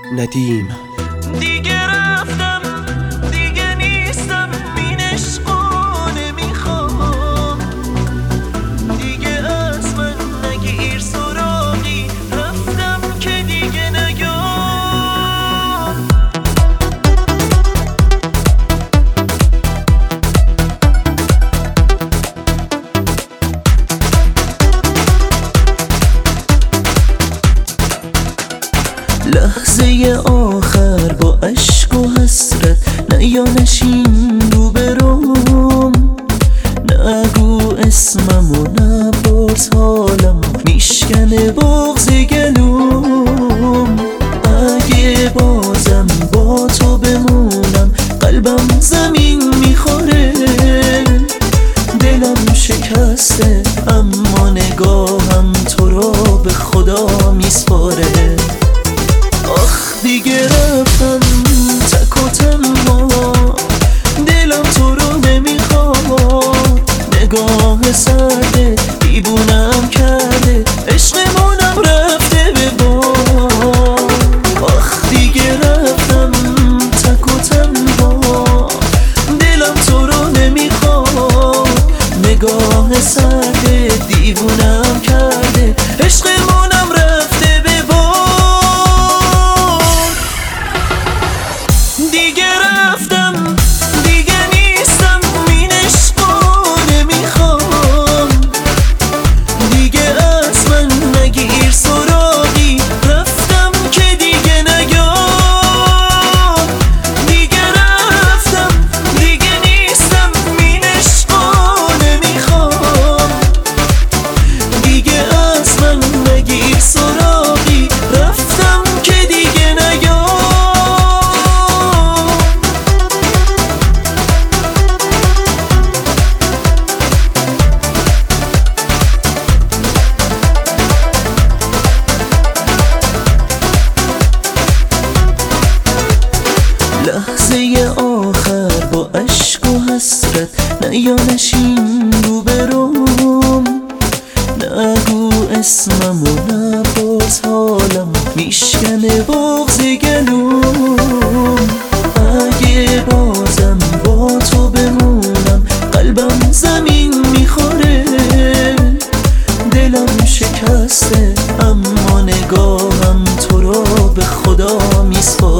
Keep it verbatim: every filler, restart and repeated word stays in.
ندیم. دیگه رفتم، دیگه نیستم، این عشقو نمیخوام. دیگه از من نگیر سراغی، رفتم که دیگه نیام. لحظه آخر با عشق و حسرت، نه یا نشین رو بروم، نگو اسمم و نپرس حالم، میشکنه بغض گلوم. اگه بازم با تو بمونم، قلبم زمین میخوره، دلم شکسته اما نگاهم تو رو به خدا میسپاره. آخ دیگه رفتم تک و تنها، دلم تو رو نمیخواد، نگاه سرده دیوونم کرده، عشقمونم رفته به باد. آخ دیگه رفتم تک و تنها، دلم تو رو نمیخواد، نگاه سرده دیوونم کرده، عشقمونم رفته به باد. دیگه رفتم، دیگه نیستم، این عشقو نمیخوام. دیگه از من نگیر سراغی، رفتم که دیگه نیام. دیگه رفتم، دیگه نیستم، این عشقو نمیخوام. دیگه از من نگیر سراغی، رفتم که دیگه نیام. لحظه آخر با عشق و حسرت، نه یا نشین رو بروم، نگو اسمم و نپرس حالم، میشکنه بغض گلوم. اگه بازم با تو بمونم، قلبم زمین میخوره، دلم شکسته اما نگاهم تو رو به خدا میسپاره.